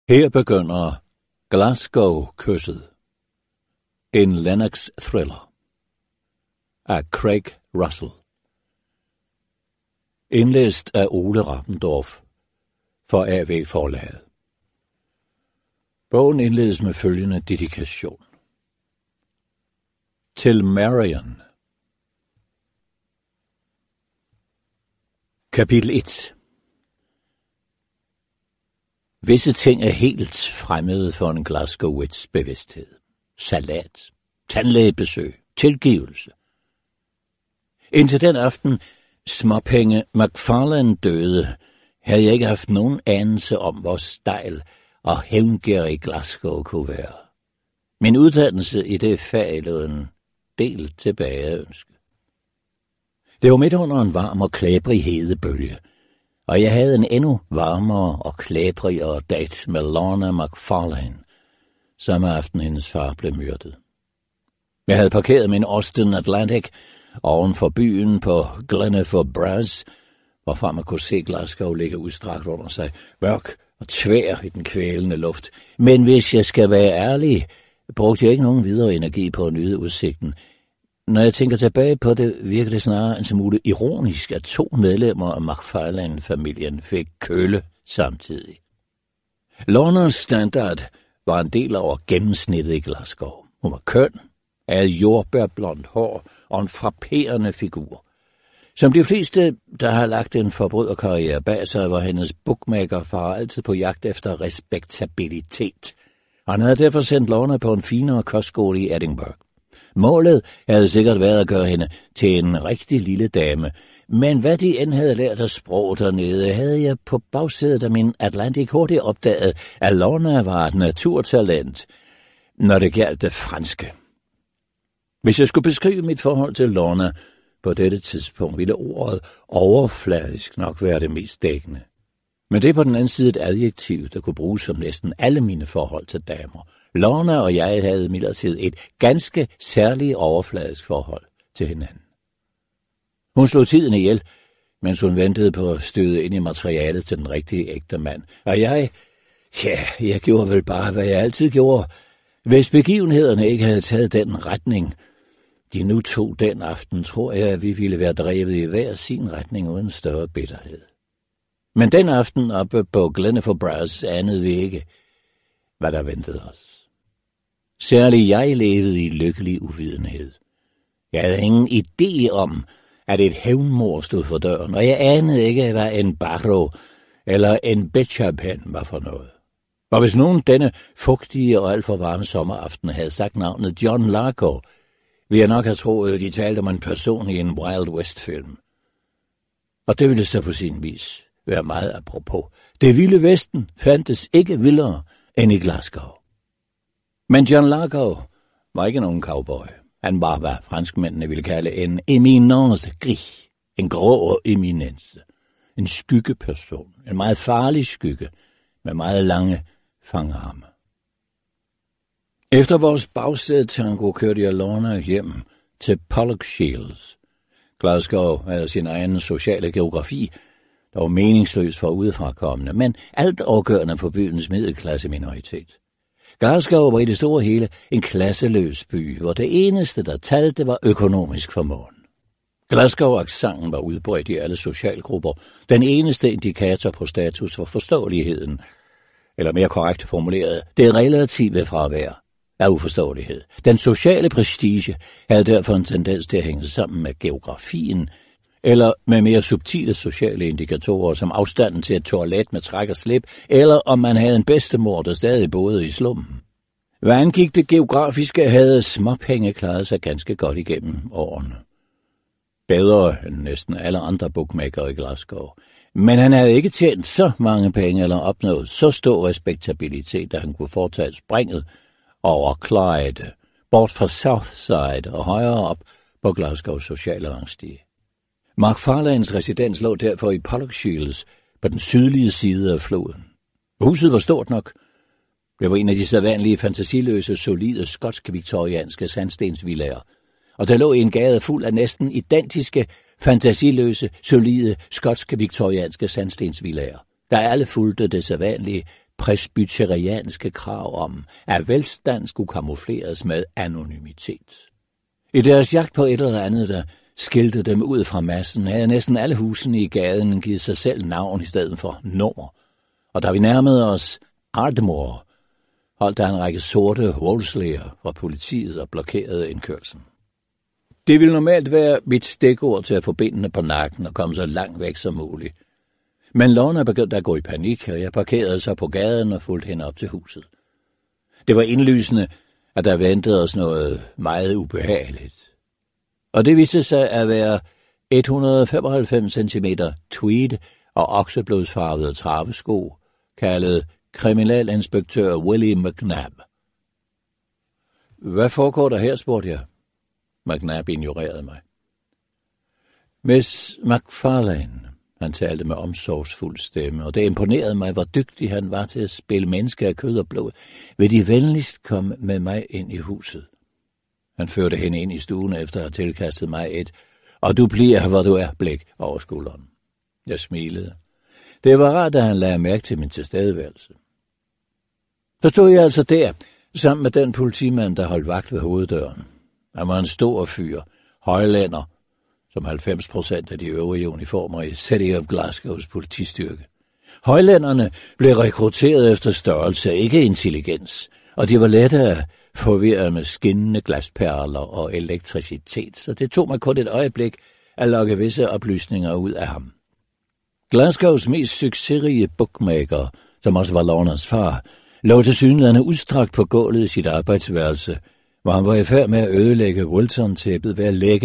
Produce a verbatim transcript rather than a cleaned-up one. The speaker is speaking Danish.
Her begynder Glasgow-kysset. En Lennox-thriller af Craig Russell. Indlæst af Ole Rappendorf for A V Forlaget. Bogen indledes med følgende dedikation. Til Marion. Kapitel et. Visse ting er helt fremmede for en Glasgowits bevidsthed. Salat, tandlægebesøg, tilgivelse. Indtil den aften småpenge McFarlane døde, havde jeg ikke haft nogen anelse om, hvor stejl og hævngærig Glasgow kunne være. Min uddannelse i det fag lå en del tilbage at ønske. Det var midt under en varm og klæbrig hedebølge, og jeg havde en endnu varmere og klæbrigere date med Lorna McFarlane, samme aften hendes far blev myrdet. Jeg havde parkeret min Austin Atlantic oven for byen på Gleneford Bras, hvorfra man kunne se Glasgow ligge udstrakt under sig, mørk og tvær i den kvælende luft. Men hvis jeg skal være ærlig, brugte jeg ikke nogen videre energi på at nyde udsigten. Når jeg tænker tilbage på det, virker det snarere en smule ironisk, at to medlemmer af McFarlane-familien fik kølle samtidig. Lorna Standard var en del over gennemsnittet i Glasgow. Hun var køn, havde jordbærblondt hår og en frapperende figur. Som de fleste, der har lagt en forbryderkarriere bag sig, var hendes bookmakerfar altid på jagt efter respektabilitet. Han havde derfor sendt Lorna på en finere kostskole i Edinburgh. Målet havde sikkert været at gøre hende til en rigtig lille dame, men hvad de end havde lært af sprog dernede, havde jeg på bagsædet af min Atlantic hurtigt opdaget, at Lorna var et naturtalent, når det gjaldt det franske. Hvis jeg skulle beskrive mit forhold til Lorna på dette tidspunkt, ville ordet overfladisk nok være det mest dækkende. Men det er på den anden side et adjektiv, der kunne bruges som næsten alle mine forhold til damer. Lorna og jeg havde imidlertid et ganske særligt overfladisk forhold til hinanden. Hun slog tiden ihjel, mens hun ventede på at støde ind i materialet til den rigtige ægte mand. Og jeg, ja, jeg gjorde vel bare, hvad jeg altid gjorde. Hvis begivenhederne ikke havde taget den retning, de nu tog den aften, tror jeg, at vi ville være drevet i hver sin retning uden større bitterhed. Men den aften oppe på Gleneford Bras anede vi ikke, hvad der ventede os. Særligt jeg levede i lykkelig uvidenhed. Jeg havde ingen idé om, at et hævnmord stod for døren, og jeg anede ikke, hvad en barrow eller en betchapen var for noget. Og hvis nogen denne fugtige og alt for varme sommeraften havde sagt navnet John Largo, ville jeg nok have troet, at de talte om en person i en Wild West-film. Og det ville så på sin vis være meget apropos. Det vilde vesten fandtes ikke vildere end i Glasgow. Men John Largo var ikke nogen cowboy. Han var, hvad franskmændene ville kalde en éminence gris, en grå eminence, en skyggeperson, en meget farlig skygge med meget lange fangarme. Efter vores bagsædetango kørte jeg Lorna hjem til Pollokshields. Glasgow havde sin egen sociale geografi, der var meningsløs for udefrakommende, men alt afgørende på byens middelklasse minoritet. Glasgow var i det store hele en klasseløs by, hvor det eneste, der talte, var økonomisk formåen. Glasgow-accenten var udbredt i alle socialgrupper. Den eneste indikator på status var forståeligheden, eller mere korrekt formuleret, det relative fravær af uforståelighed. Den sociale prestige havde derfor en tendens til at hænge sammen med geografien, eller med mere subtile sociale indikatorer, som afstanden til et toilet med træk og slip, eller om man havde en bedstemor, der stadig boede i slummen. Hvad angik det geografiske, havde småpenge klaret sig ganske godt igennem årene. Bedre end næsten alle andre bookmakere i Glasgow. Men han havde ikke tjent så mange penge eller opnået så stor respektabilitet, at han kunne foretage springet over Clyde, bort fra Southside og højere op på Glasgows sociale rangstige. McFarlanes residens lå derfor i Pollokshields på den sydlige side af floden. Huset var stort nok. Det var en af de sædvanlige fantasiløse, solide, skotsk-viktorianske sandstensvillager, og der lå i en gade fuld af næsten identiske, fantasiløse, solide, skotsk-viktorianske sandstensvillager, der alle fulgte det sædvanlige presbyterianske krav om, at velstand skulle kamufleres med anonymitet. I deres jagt på et eller andet, der skilte dem ud fra massen, havde næsten alle husene i gaden givet sig selv navn i stedet for nummer. Og da vi nærmede os Ardmore, holdt der en række sorte Wolseleyer fra politiet og blokerede indkørslen. Det ville normalt være mit stikord til at få benene på nakken og komme så langt væk som muligt. Men Lorna begyndte at gå i panik, og jeg parkerede så på gaden og fulgte hende op til huset. Det var indlysende, at der ventede os noget meget ubehageligt. Og det viste sig at være et hundrede og femoghalvfems centimeter tweed og okseblodsfarvede travesko, kaldet kriminalinspektør Willie McNabb. Hvad foregår der her, spurgte jeg. McNabb ignorerede mig. Miss McFarlane, han talte med omsorgsfuld stemme, og det imponerede mig, hvor dygtig han var til at spille mennesker af kød og blod. Vil de venligst komme med mig ind i huset? Han førte hende ind i stuen efter at have tilkastet mig et, og du bliver, hvor du er, blik over skulderen. Jeg smilede. Det var rart, at han lagde mærke til min tilstedeværelse. Så stod jeg altså der, sammen med den politimand, der holdt vagt ved hoveddøren. Han var en stor fyr, højlænder, som halvfems procent af de øvrige uniformer i City of Glasgows politistyrke. Højlænderne blev rekrutteret efter størrelse, ikke intelligens, og de var lette at forvirre med skinnende glasperler og elektricitet, så det tog mig kun et øjeblik at lokke visse oplysninger ud af ham. Glasgows mest succesrige bookmaker, som også var Lornas far, lå tilsyneladende udstrakt på gulvet i sit arbejdsværelse, hvor han var i færd med at ødelægge Wilton-tæppet ved at lægge